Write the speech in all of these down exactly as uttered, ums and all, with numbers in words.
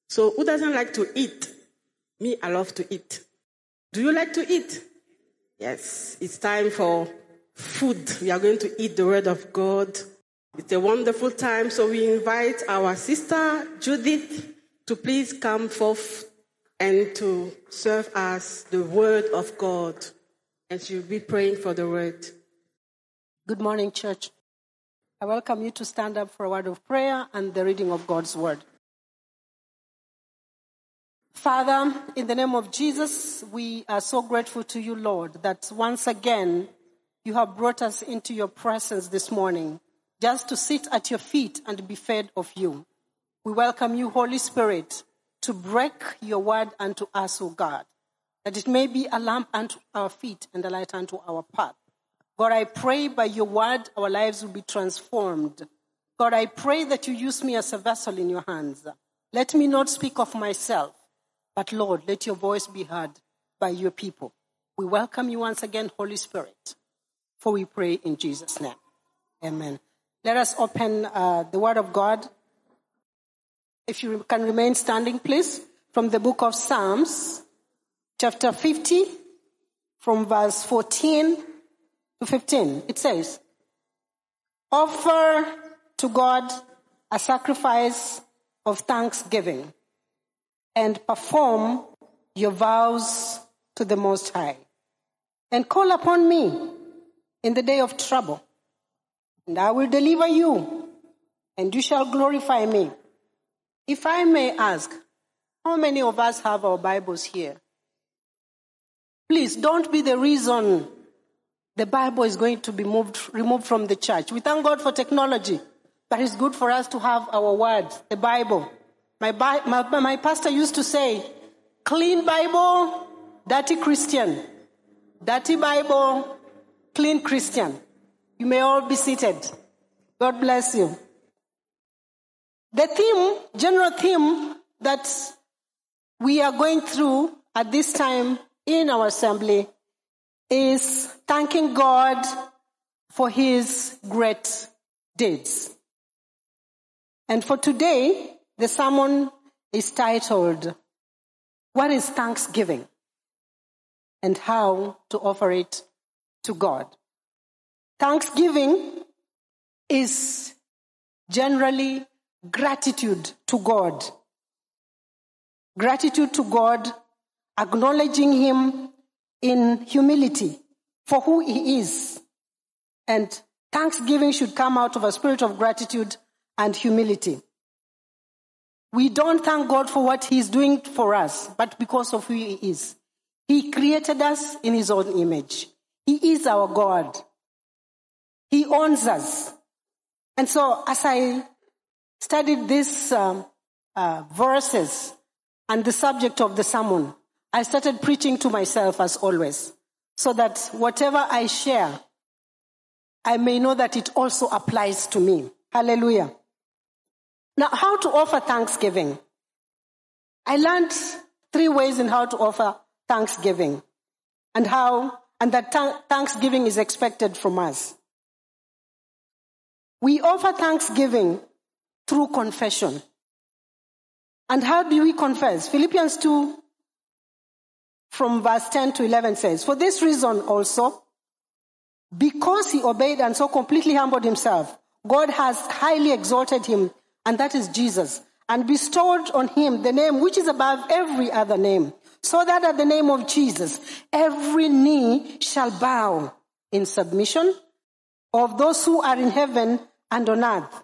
So who doesn't like to eat? Me, I love to eat. Do you like to eat? Yes, it's time for food. We are going to eat the word of God. It's a wonderful time, so we invite our sister Judith to please come forth and to serve us the word of God. And she'll be praying for the word. Good morning, church. I welcome you to stand up for a word of prayer and the reading of God's word. Father, in the name of Jesus, we are so grateful to you, Lord, that once again you have brought us into your presence this morning, just to sit at your feet and be fed of you. We welcome you, Holy Spirit, to break your word unto us, O God, that it may be a lamp unto our feet and a light unto our path. God, I pray by your word our lives will be transformed. God, I pray that you use me as a vessel in your hands. Let me not speak of myself, but Lord, let your voice be heard by your people. We welcome you once again, Holy Spirit, for we pray in Jesus' name. Amen. Let us open uh, the word of God. If you can remain standing, please, from the book of Psalms, chapter fifty, from verse fourteen to fifteen. It says, offer to God a sacrifice of thanksgiving and perform your vows to the Most High. And call upon me in the day of trouble, and I will deliver you, and you shall glorify me. If I may ask, how many of us have our Bibles here? Please don't be the reason the Bible is going to be moved, removed from the church. We thank God for technology, but it's good for us to have our word, the Bible. My, my, my pastor used to say, clean Bible, dirty Christian. Dirty Bible, clean Christian. You may all be seated. God bless you. The theme, general theme that we are going through at this time in our assembly is thanking God for his great deeds. And for today, the sermon is titled, What is Thanksgiving? And how to offer it to God. Thanksgiving is generally gratitude to God. Gratitude to God, acknowledging him in humility for who he is. And thanksgiving should come out of a spirit of gratitude and humility. We don't thank God for what he's doing for us, but because of who he is. He created us in his own image. He is our God. He owns us. And so as I studied these um, uh, verses and the subject of the sermon, I started preaching to myself as always, so that whatever I share, I may know that it also applies to me. Hallelujah. Now, how to offer thanksgiving? I learned three ways in how to offer thanksgiving, and how, and that th- thanksgiving is expected from us. We offer thanksgiving through confession. And how do we confess? Philippians two from verse ten to eleven says, for this reason also, because he obeyed and so completely humbled himself, God has highly exalted him, and that is Jesus, and bestowed on him the name which is above every other name, so that at the name of Jesus, every knee shall bow in submission of those who are in heaven and on earth,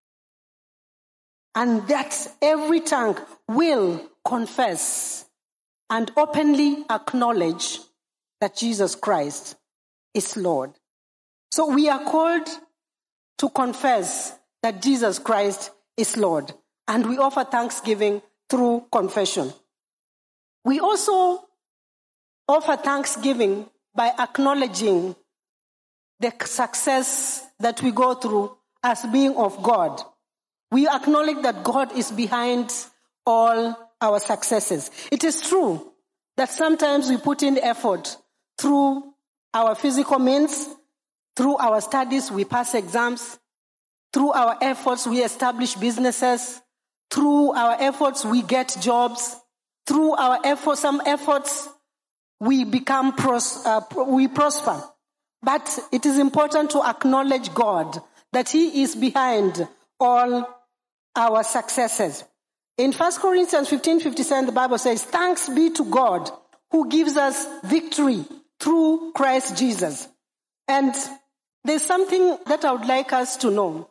and that every tongue will confess and openly acknowledge that Jesus Christ is Lord. So we are called to confess that Jesus Christ is Lord, and we offer thanksgiving through confession. We also offer thanksgiving by acknowledging the success that we go through as being of God. We acknowledge that God is behind all our successes. It is true that sometimes we put in effort through our physical means, through our studies, we pass exams, through our efforts, we establish businesses, Through our efforts, we get jobs. Through our efforts, some efforts, we become, pros, uh, we prosper. But it is important to acknowledge God, that He is behind all our successes. In First Corinthians fifteen fifty-seven, the Bible says, thanks be to God who gives us victory through Christ Jesus. And there's something that I would like us to know,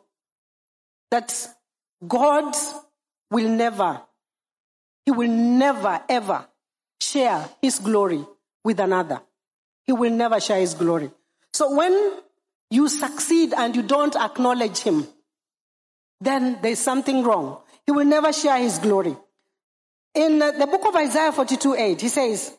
that God will never, He will never, ever share His glory with another. He will never share His glory. So when you succeed and you don't acknowledge Him, then there's something wrong. He will never share His glory. In the book of Isaiah forty-two eight, He says,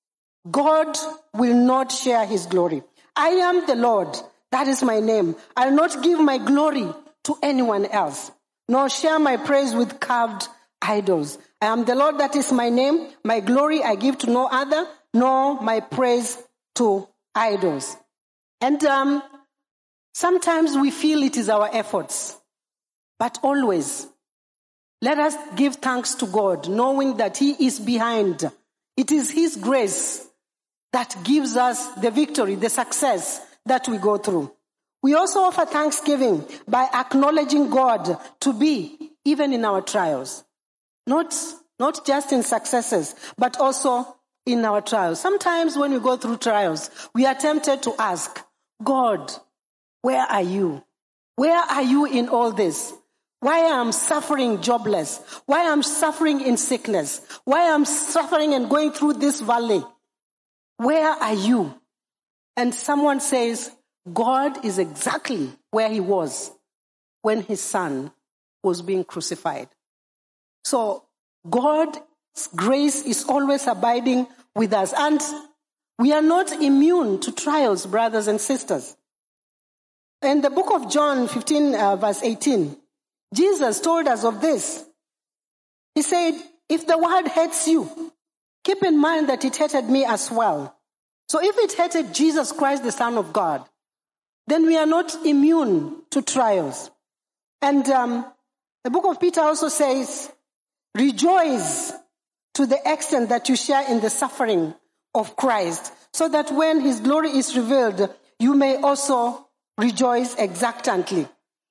God will not share His glory. I am the Lord, that is my name. I'll not give my glory to anyone else, nor share my praise with carved idols. I am the Lord, that is my name. My glory I give to no other, nor my praise to idols. And um, sometimes we feel it is our efforts, but always let us give thanks to God, knowing that He is behind. It is His grace that gives us the victory, the success that we go through. We also offer thanksgiving by acknowledging God to be even in our trials. Not, not just in successes, but also in our trials. Sometimes when we go through trials, we are tempted to ask, God, where are you? Where are you in all this? Why am I suffering jobless? Why am I suffering in sickness? Why am I suffering and going through this valley? Where are you? And someone says, God is exactly where He was when His Son was being crucified. So God's grace is always abiding with us. And we are not immune to trials, brothers and sisters. In the book of John fifteen, uh, verse eighteen, Jesus told us of this. He said, if the world hates you, keep in mind that it hated me as well. So if it hated Jesus Christ, the Son of God, then we are not immune to trials. And um, the book of Peter also says, rejoice to the extent that you share in the suffering of Christ, so that when His glory is revealed, you may also rejoice exultantly.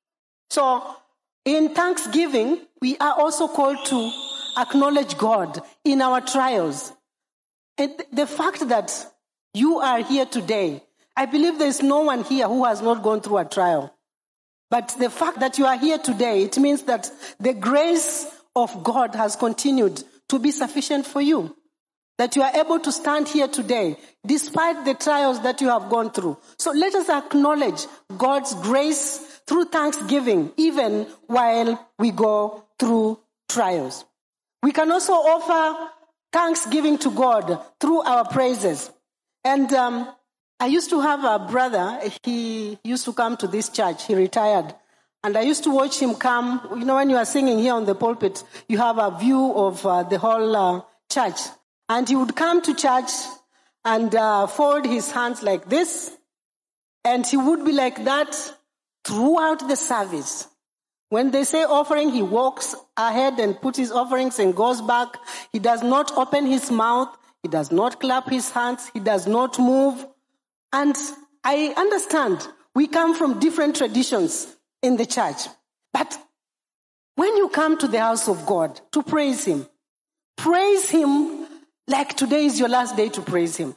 So in thanksgiving, we are also called to acknowledge God in our trials. And the fact that you are here today, I believe there is no one here who has not gone through a trial. But the fact that you are here today, it means that the grace of God has continued to be sufficient for you. That you are able to stand here today, despite the trials that you have gone through. So let us acknowledge God's grace through thanksgiving, even while we go through trials. We can also offer thanksgiving to God through our praises. And um, I used to have a brother, he used to come to this church, he retired. And I used to watch him come. You know, when you are singing here on the pulpit, you have a view of uh, the whole uh, church. And he would come to church and uh, fold his hands like this. And he would be like that throughout the service. When they say offering, he walks ahead and puts his offerings and goes back. He does not open his mouth. He does not clap his hands. He does not move. And I understand we come from different traditions in the church. But when you come to the house of God to praise Him, praise Him like today is your last day to praise Him.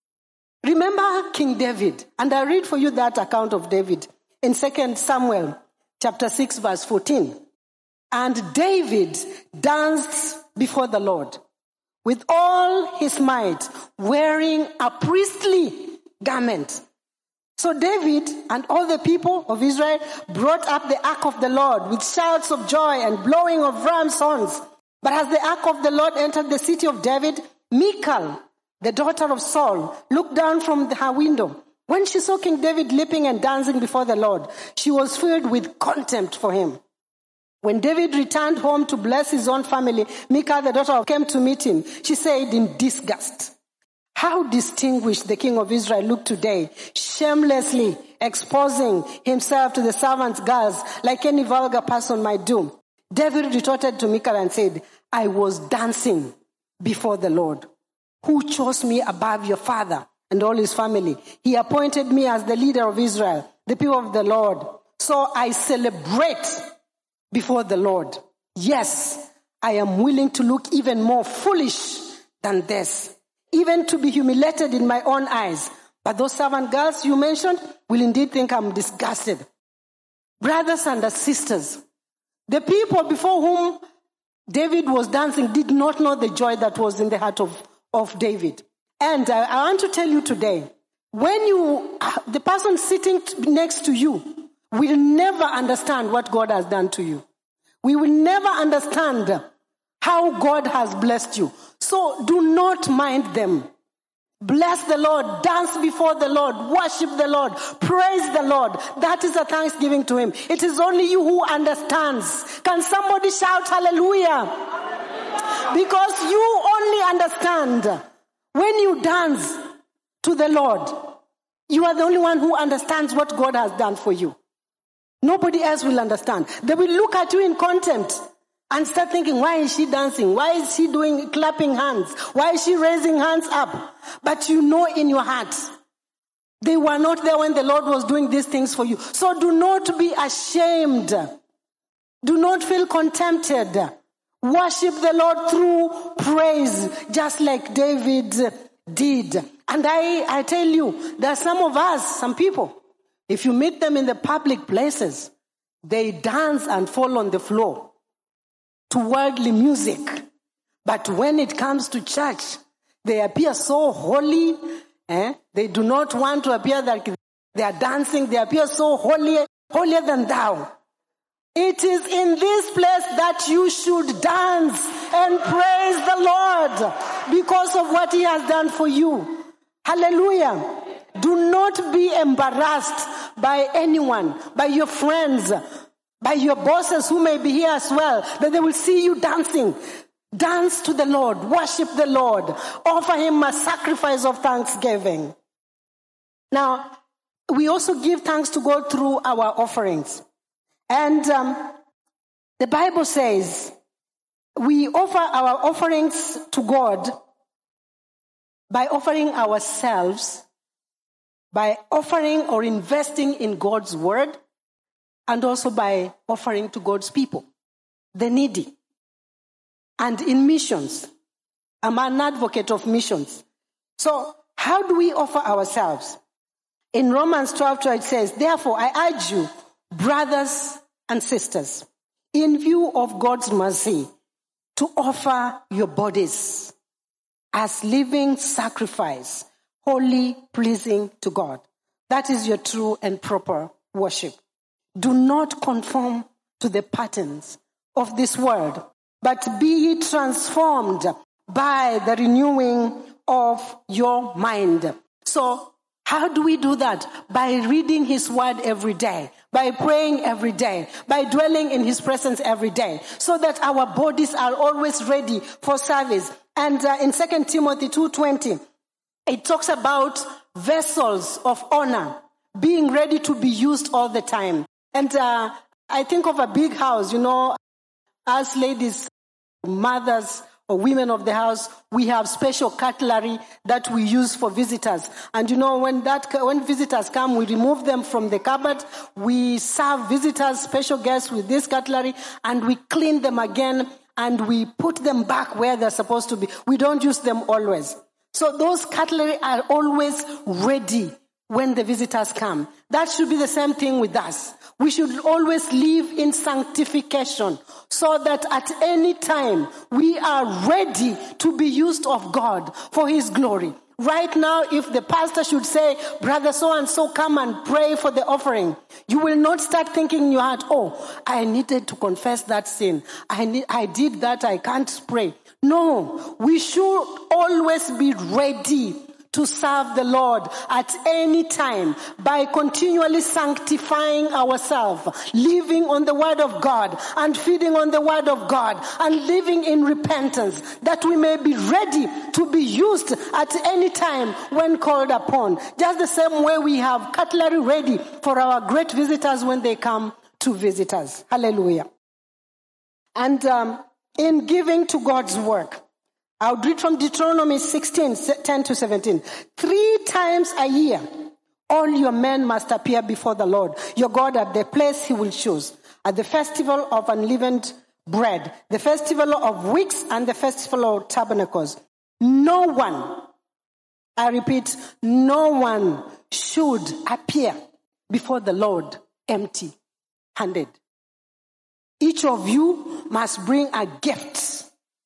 Remember King David, and I read for you that account of David in Second Samuel chapter six verse fourteen. And David danced before the Lord with all his might, wearing a priestly garment. So David and all the people of Israel brought up the ark of the Lord with shouts of joy and blowing of ram's horns. But as the ark of the Lord entered the city of David, Michal, the daughter of Saul, looked down from her window. When she saw King David leaping and dancing before the Lord, she was filled with contempt for him. When David returned home to bless his own family, Michal, the daughter of came to meet him. She said in disgust, "How distinguished the king of Israel looked today, shamelessly exposing himself to the servants' girls like any vulgar person might do. David retorted to Michal and said, I was dancing before the Lord, who chose me above your father and all his family. He appointed me as the leader of Israel, the people of the Lord. So I celebrate before the Lord. Yes, I am willing to look even more foolish than this, even to be humiliated in my own eyes. But those servant girls you mentioned will indeed think I'm disgusted. Brothers and sisters, the people before whom David was dancing did not know the joy that was in the heart of, of David. And I, I want to tell you today, when you, the person sitting next to you will never understand what God has done to you. We will never understand how God has blessed you. So do not mind them. Bless the Lord, dance before the Lord, worship the Lord, praise the Lord. That is a thanksgiving to him. It is only you who understands. Can somebody shout hallelujah? Because you only understand when you dance to the Lord. You are the only one who understands what God has done for you. Nobody else will understand. They will look at you in contempt and start thinking, why is she dancing? Why is she doing, clapping hands? Why is she raising hands up? But you know in your heart, they were not there when the Lord was doing these things for you. So do not be ashamed. Do not feel contempted. Worship the Lord through praise, just like David did. And I, I tell you, there are some of us, some people, if you meet them in the public places, they dance and fall on the floor to worldly music. But when it comes to church, they appear so holy. Eh? They do not want to appear like they are dancing. They appear so holy, holier than thou. It is in this place that you should dance and praise the Lord because of what he has done for you. Hallelujah. Do not be embarrassed by anyone, by your friends, by your bosses who may be here as well, that they will see you dancing. Dance to the Lord, worship the Lord, offer him a sacrifice of thanksgiving. Now, we also give thanks to God through our offerings. And um, the Bible says we offer our offerings to God by offering ourselves, by offering or investing in God's word, and also by offering to God's people, the needy. And in missions, I'm an advocate of missions. So how do we offer ourselves? In Romans twelve, it says, therefore I urge you, brothers and sisters, in view of God's mercy, to offer your bodies as living sacrifice, holy, pleasing to God. That is your true and proper worship. Do not conform to the patterns of this world, but be ye transformed by the renewing of your mind. So, how do we do that? By reading his word every day, by praying every day, by dwelling in his presence every day, so that our bodies are always ready for service. And uh, in Second Timothy two twenty, it talks about vessels of honor being ready to be used all the time. And uh, I think of a big house, you know, as ladies, mothers, or women of the house, we have special cutlery that we use for visitors. And you know, when that when visitors come, we remove them from the cupboard. We serve visitors, special guests with this cutlery, and we clean them again, and we put them back where they're supposed to be. We don't use them always. So those cutlery are always ready when the visitors come. That should be the same thing with us. We should always live in sanctification so that at any time we are ready to be used of God for his glory. Right now, if the pastor should say, brother so-and-so, come and pray for the offering, you will not start thinking in your heart, oh, I needed to confess that sin. I need, I did that, I can't pray. No, we should always be ready to serve the Lord at any time by continually sanctifying ourselves, living on the word of God and feeding on the word of God and living in repentance, that we may be ready to be used at any time when called upon. Just the same way we have cutlery ready for our great visitors when they come to visit us. Hallelujah. And um, in giving to God's work, I'll read from Deuteronomy sixteen, ten to seventeen. Three times a year, all your men must appear before the Lord, your God, at the place he will choose, at the festival of unleavened bread, the festival of weeks, and the festival of tabernacles. No one, I repeat, no one should appear before the Lord empty-handed. Each of you must bring a gift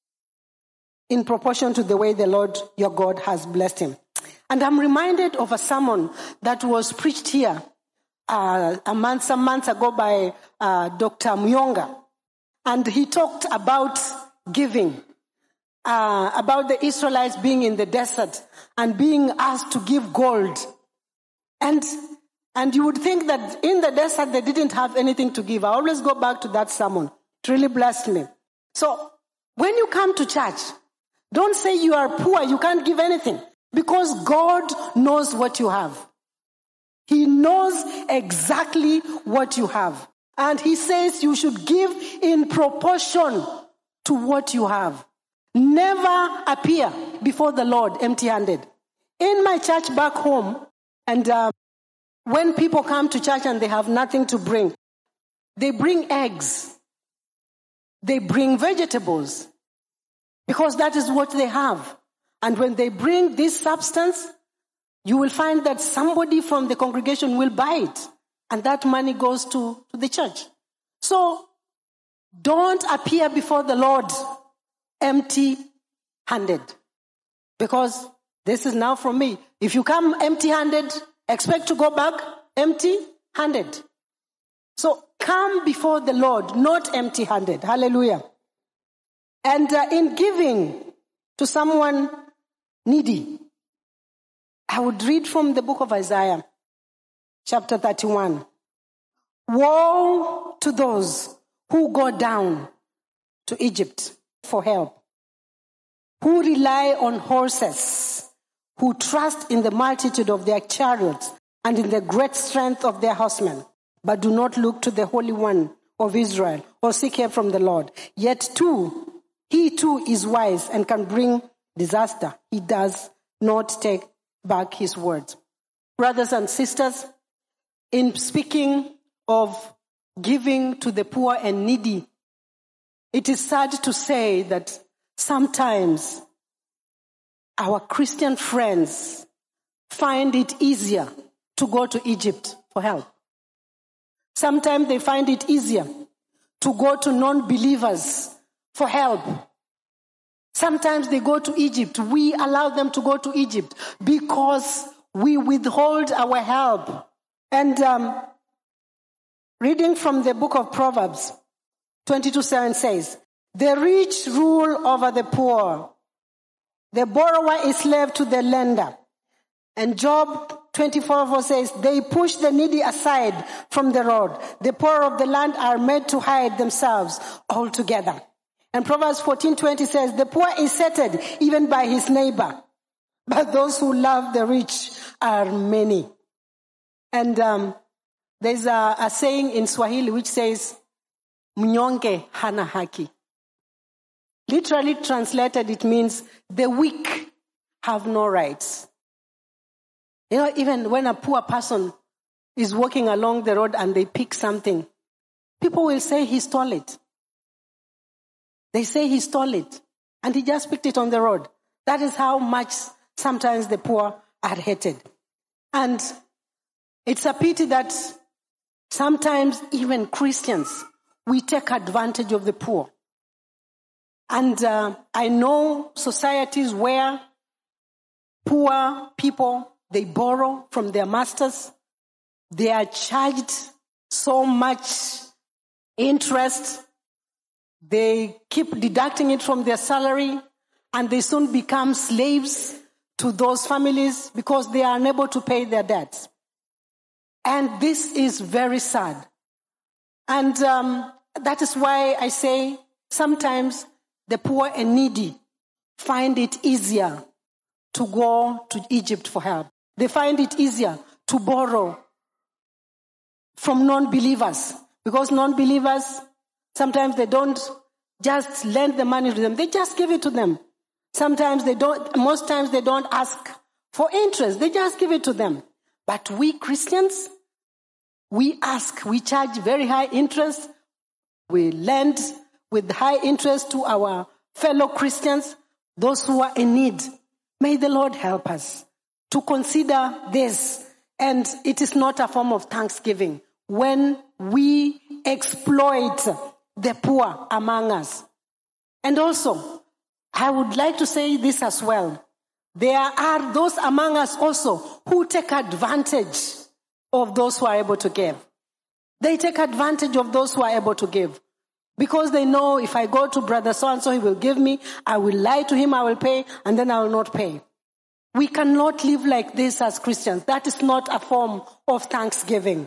in proportion to the way the Lord your God has blessed him. And I'm reminded of a sermon that was preached here uh, a month, some months ago by uh, Doctor Myonga. And he talked about giving, uh, about the Israelites being in the desert and being asked to give gold. And and you would think that in the desert they didn't have anything to give. I always go back to that sermon. It really blessed me. So when you come to church, don't say you are poor, you can't give anything. Because God knows what you have. He knows exactly what you have. And he says you should give in proportion to what you have. Never appear before the Lord empty-handed. In my church back home, and uh, when people come to church and they have nothing to bring, they bring eggs. They bring vegetables. Because that is what they have. And when they bring this substance, you will find that somebody from the congregation will buy it. And that money goes to, to the church. So, don't appear before the Lord empty-handed. Because this is now from me. If you come empty-handed, expect to go back empty-handed. So, come before the Lord, not empty-handed. Hallelujah. And uh, in giving to someone needy, I would read from the book of Isaiah, chapter thirty-one. Woe to those who go down to Egypt for help, who rely on horses, who trust in the multitude of their chariots and in the great strength of their horsemen, but do not look to the Holy One of Israel or seek help from the Lord. Yet too, he too is wise and can bring disaster. He does not take back his words. Brothers and sisters, in speaking of giving to the poor and needy, it is sad to say that sometimes our Christian friends find it easier to go to Egypt for help. Sometimes they find it easier to go to non-believers for help. Sometimes they go to Egypt. We allow them to go to Egypt because we withhold our help. And um, reading from the book of Proverbs, twenty-two seven says, the rich rule over the poor. The borrower is slave to the lender. And Job twenty-four four says, they push the needy aside from the road. The poor of the land are made to hide themselves altogether. And Proverbs fourteen twenty says, the poor is sated even by his neighbor, but those who love the rich are many. And um, there's a, a saying in Swahili which says, mnyonge hana haki. Literally translated, it means the weak have no rights. You know, even when a poor person is walking along the road and they pick something, people will say he stole it. They say he stole it and he just picked it on the road. That is how much sometimes the poor are hated. And it's a pity that sometimes even Christians, we take advantage of the poor. And uh, I know societies where poor people, they borrow from their masters. They are charged so much interest. They keep deducting it from their salary, and they soon become slaves to those families because they are unable to pay their debts. And this is very sad. And um, that is why I say sometimes the poor and needy find it easier to go to Egypt for help. They find it easier to borrow from non-believers because non-believers, sometimes they don't just lend the money to them. They just give it to them. Sometimes they don't, most times they don't ask for interest. They just give it to them. But we Christians, we ask, we charge very high interest. We lend with high interest to our fellow Christians, those who are in need. May the Lord help us to consider this. And it is not a form of thanksgiving when we exploit the poor among us. And also, I would like to say this as well. There are those among us also who take advantage of those who are able to give. They take advantage of those who are able to give. Because they know if I go to brother so-and-so, he will give me, I will lie to him, I will pay, and then I will not pay. We cannot live like this as Christians. That is not a form of thanksgiving.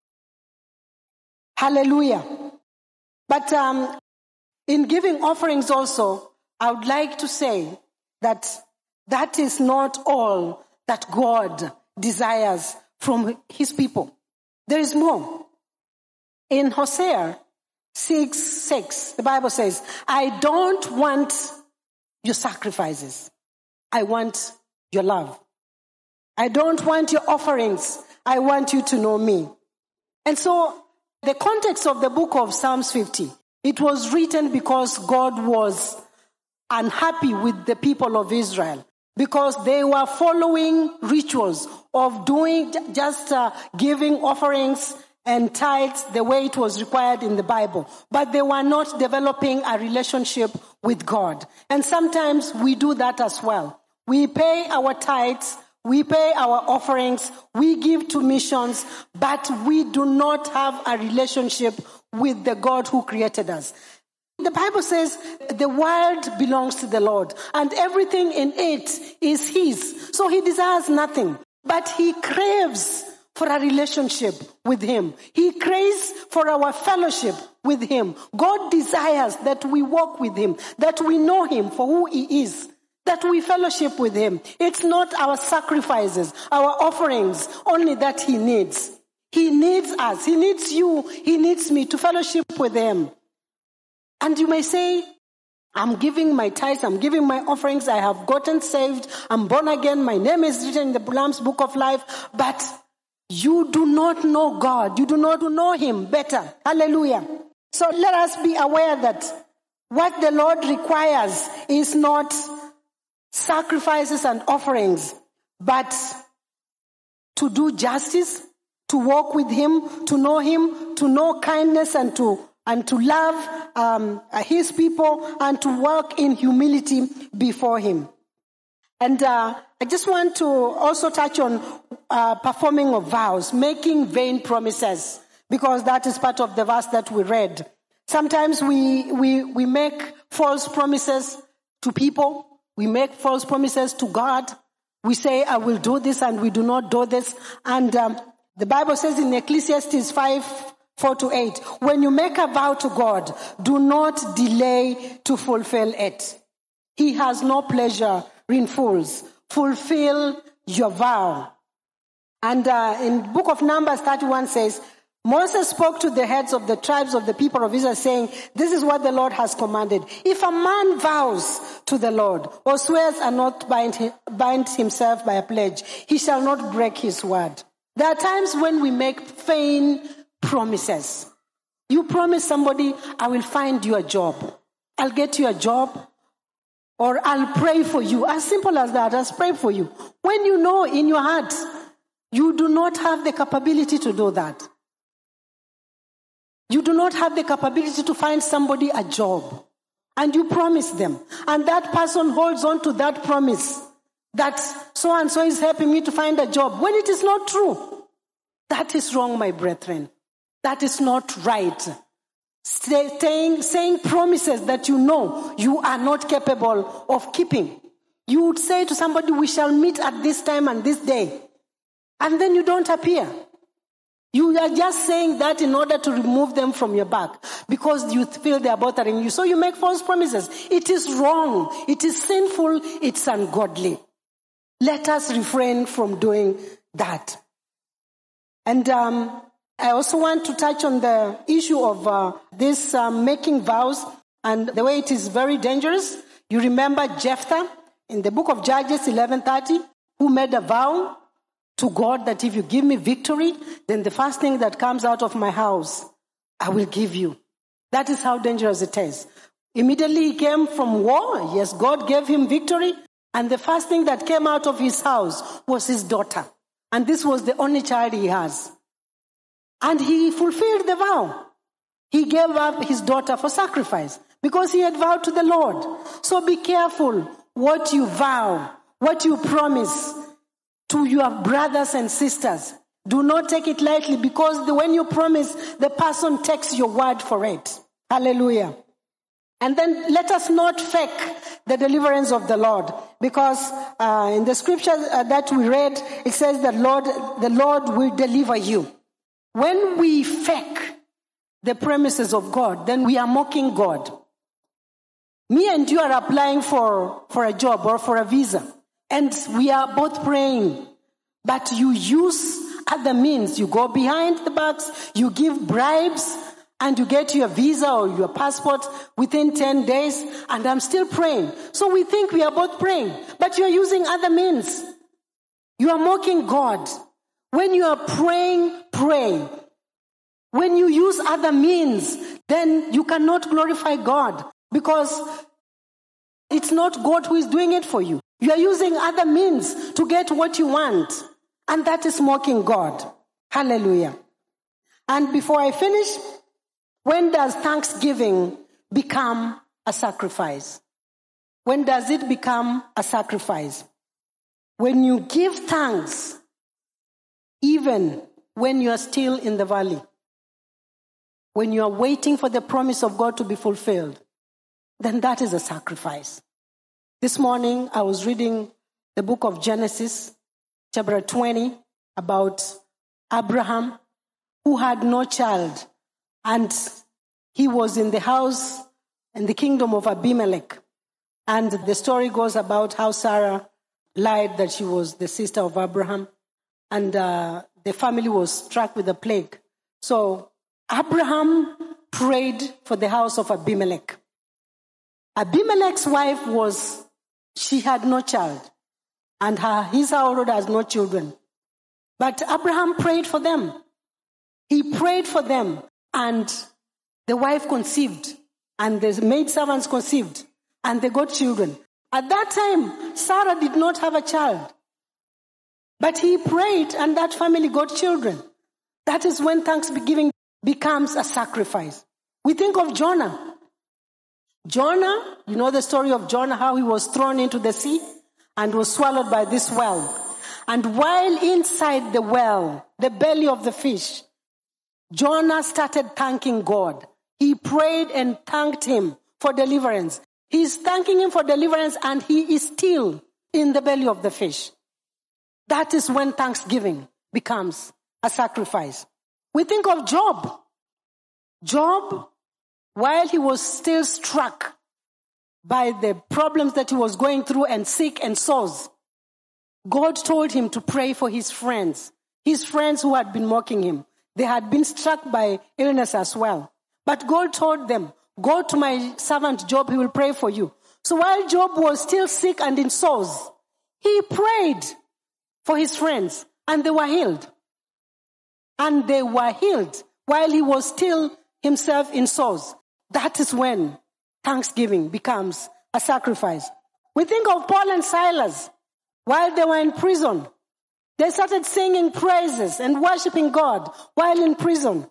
Hallelujah. But um, in giving offerings also, I would like to say that that is not all that God desires from his people. There is more. In Hosea six six, the Bible says, I don't want your sacrifices. I want your love. I don't want your offerings. I want you to know me. And so the context of the book of Psalms fifty, it was written because God was unhappy with the people of Israel, because they were following rituals of doing just uh, giving offerings and tithes the way it was required in the Bible. But they were not developing a relationship with God. And sometimes we do that as well. We pay our tithes, we pay our offerings, we give to missions, but we do not have a relationship with the God who created us. The Bible says the world belongs to the Lord and everything in it is his. So he desires nothing, but he craves for a relationship with him. He craves for our fellowship with him. God desires that we walk with him, that we know him for who he is, that we fellowship with him. It's not our sacrifices, our offerings only that he needs. He needs us. He needs you. He needs me to fellowship with him. And you may say, I'm giving my tithes, I'm giving my offerings, I have gotten saved, I'm born again, my name is written in the Lamb's Book of Life, but you do not know God. You do not know him better. Hallelujah. So let us be aware that what the Lord requires is not sacrifices and offerings, but to do justice, to walk with him, to know him, to know kindness and to and to love um, his people and to walk in humility before him. And uh, I just want to also touch on uh, performing of vows, making vain promises, because that is part of the verse that we read. Sometimes we we we make false promises to people. We make false promises to God. We say, I will do this, and we do not do this. And um, the Bible says in Ecclesiastes five, four to eight, when you make a vow to God, do not delay to fulfill it. He has no pleasure in fools. Fulfill your vow. And uh, in book of Numbers thirty-one says, Moses spoke to the heads of the tribes of the people of Israel saying, this is what the Lord has commanded. If a man vows to the Lord or swears and not bind, bind himself by a pledge, he shall not break his word. There are times when we make vain promises. You promise somebody, I will find you a job. I'll get you a job. Or I'll pray for you. As simple as that, I'll pray for you. When you know in your heart, you do not have the capability to do that. You do not have the capability to find somebody a job. And you promise them. And that person holds on to that promise. That so-and-so is helping me to find a job. When it is not true. That is wrong, my brethren. That is not right. Saying, saying promises that you know you are not capable of keeping. You would say to somebody, we shall meet at this time and this day. And then you don't appear. You are just saying that in order to remove them from your back because you feel they are bothering you. So you make false promises. It is wrong. It is sinful. It's ungodly. Let us refrain from doing that. And um, I also want to touch on the issue of uh, this uh, making vows. and the way it is very dangerous. You remember Jephthah in the book of Judges eleven thirty, who made a vow to God that if you give me victory, then the first thing that comes out of my house, I will give you. That is how dangerous it is. Immediately he came from war. Yes, God gave him victory. And the first thing that came out of his house was his daughter. And this was the only child he has. And he fulfilled the vow. He gave up his daughter for sacrifice because he had vowed to the Lord. So be careful what you vow, what you promise to your brothers and sisters. Do not take it lightly, because the, when you promise, the person takes your word for it. Hallelujah. And then let us not fake the deliverance of the Lord, because uh, in the scripture uh, that we read, it says that Lord, the Lord will deliver you. When we fake the promises of God, then we are mocking God. Me and you are applying for, for a job or for a visa, and we are both praying, but you use other means. You go behind the backs, you give bribes, and you get your visa or your passport within ten days, and I'm still praying. So we think we are both praying, but you are using other means. You are mocking God. When you are praying, pray. When you use other means, then you cannot glorify God, because it's not God who is doing it for you. You are using other means to get what you want, and that is mocking God. Hallelujah. And before I finish, when does thanksgiving become a sacrifice? When does it become a sacrifice? When you give thanks, even when you are still in the valley. When you are waiting for the promise of God to be fulfilled, then that is a sacrifice. This morning, I was reading the book of Genesis, chapter twenty, about Abraham, who had no child. And he was in the house in the kingdom of Abimelech. And the story goes about how Sarah lied that she was the sister of Abraham. And uh, the family was struck with a plague. So Abraham prayed for the house of Abimelech. Abimelech's wife was, she had no child. And her, his household has no children. But Abraham prayed for them. He prayed for them. And the wife conceived, and the maidservants conceived, and they got children. At that time, Sarah did not have a child. But he prayed, and that family got children. That is when thanksgiving becomes a sacrifice. We think of Jonah. Jonah, you know the story of Jonah, how he was thrown into the sea and was swallowed by this whale. And while inside the well, the belly of the fish, Jonah started thanking God. He prayed and thanked him for deliverance. He's thanking him for deliverance, and he is still in the belly of the fish. That is when thanksgiving becomes a sacrifice. We think of Job. Job, while he was still struck by the problems that he was going through and sick and sores, God told him to pray for his friends, his friends who had been mocking him. They had been struck by illness as well. But God told them, go to my servant Job, he will pray for you. So while Job was still sick and in sores, he prayed for his friends, and they were healed. And they were healed while he was still himself in sores. That is when thanksgiving becomes a sacrifice. We think of Paul and Silas while they were in prison. They started singing praises and worshiping God while in prison.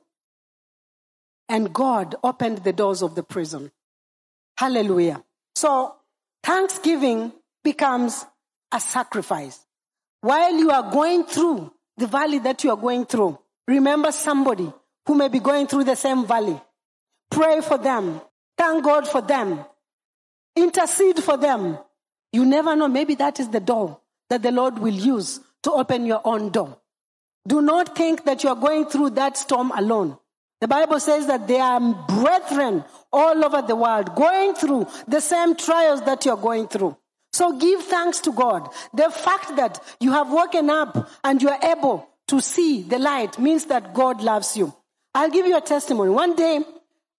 And God opened the doors of the prison. Hallelujah. So thanksgiving becomes a sacrifice. While you are going through the valley that you are going through, remember somebody who may be going through the same valley. Pray for them. Thank God for them. Intercede for them. You never know. Maybe that is the door that the Lord will use to open your own door. Do not think that you are going through that storm alone. The Bible says that there are brethren all over the world going through the same trials that you are going through. So give thanks to God. The fact that you have woken up and you are able to see the light means that God loves you. I'll give you a testimony. One day,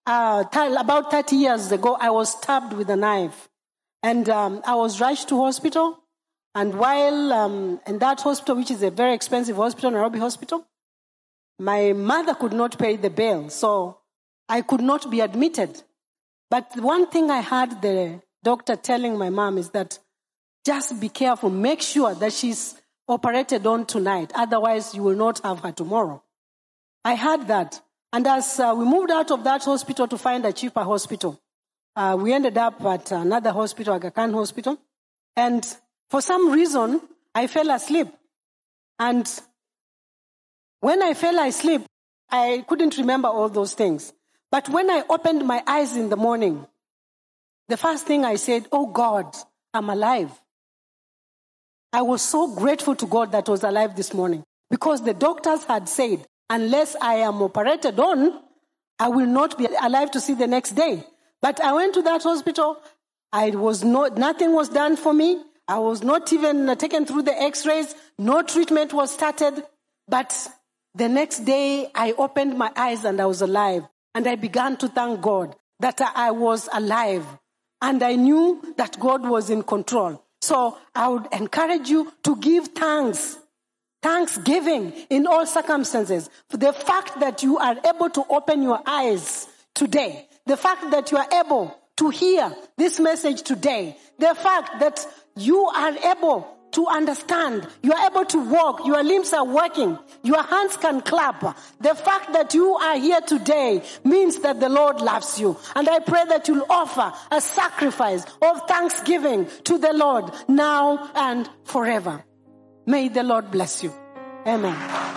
uh, th- about thirty years ago, I was stabbed with a knife. And um, I was rushed to hospital. And while um, in that hospital, which is a very expensive hospital, Nairobi Hospital, my mother could not pay the bill. So I could not be admitted. But one thing I heard the doctor telling my mom is that just be careful. Make sure that she's operated on tonight. Otherwise, you will not have her tomorrow. I heard that. And as uh, we moved out of that hospital to find a cheaper hospital, uh, we ended up at another hospital, Aga Khan Hospital. And for some reason, I fell asleep. And when I fell asleep, I couldn't remember all those things. But when I opened my eyes in the morning, the first thing I said, oh God, I'm alive. I was so grateful to God that I was alive this morning, because the doctors had said, unless I am operated on, I will not be alive to see the next day. But I went to that hospital. I was not, nothing was done for me. I was not even taken through the x-rays. No treatment was started. But the next day, I opened my eyes and I was alive. And I began to thank God that I was alive. And I knew that God was in control. So I would encourage you to give thanks. Thanksgiving in all circumstances. For the fact that you are able to open your eyes today. The fact that you are able to hear this message today. The fact that you are able to understand. You are able to walk. Your limbs are working. Your hands can clap. The fact that you are here today means that the Lord loves you. And I pray that you'll offer a sacrifice of thanksgiving to the Lord now and forever. May the Lord bless you. Amen.